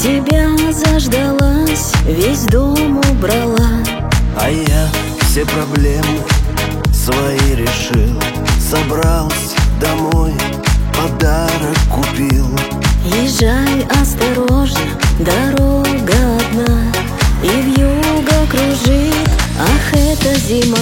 тебя заждалась, весь дом убрала. А я все проблемы свои решил. Собрался домой, подарок купил. Езжай осторожно, дорога одна, и вьюга кружит, ах, это зима.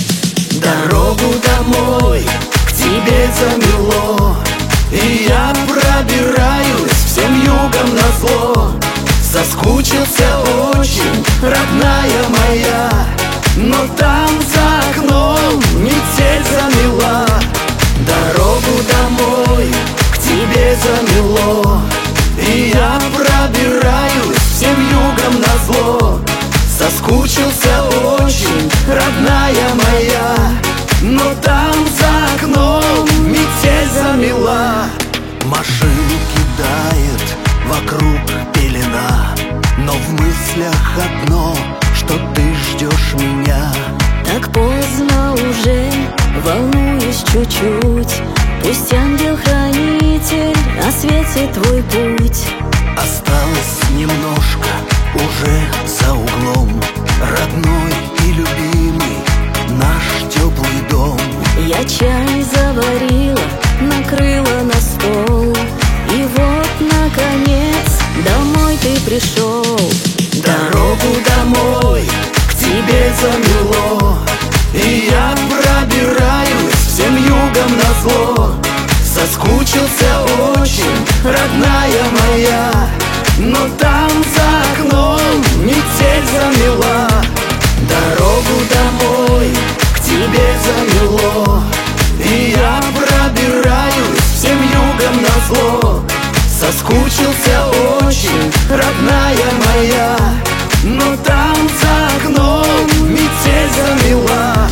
Дорогу домой к тебе замело, и я пробираюсь всем югом назло. Соскучился очень, родная моя, но там за окном метель замела. Дорогу домой к тебе замело, и я пробираюсь всем югом назло. Соскучился очень, родная моя, но там за окном метель замела. Машин кидает вокруг пелена, но в мыслях одно, что ты ждешь меня. Так поздно уже, волнуюсь чуть-чуть, пусть ангел-хранитель осветит твой путь. Осталось немножко уже за углом, родной и любимый наш теплый дом. Я чай заварила, накрыла на стол, и вот, наконец, домой ты пришел. Дорогу домой к тебе замело, и я пробираюсь всем югом назло. Соскучился очень, родная моя, но там за окном метель замела. Дорогу домой к тебе замело, и я пробираюсь всем югом назло. Соскучился очень, родная моя, но там за окном метель замела.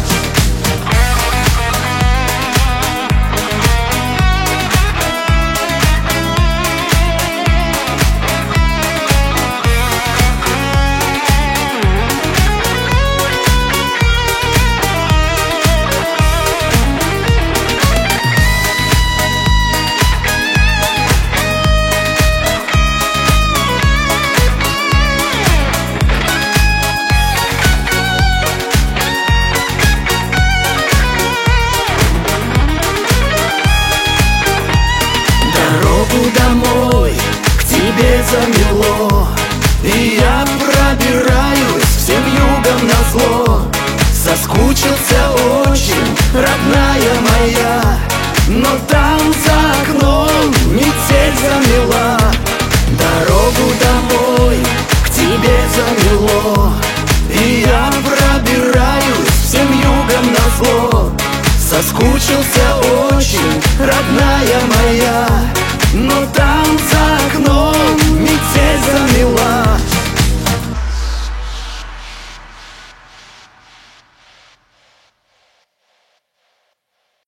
Домой к тебе замело, и я пробираюсь всем югом назло. Соскучился очень, родная моя, но там за окном метель замела. Дорогу домой к тебе замело, и я пробираюсь всем югом назло. Соскучился очень.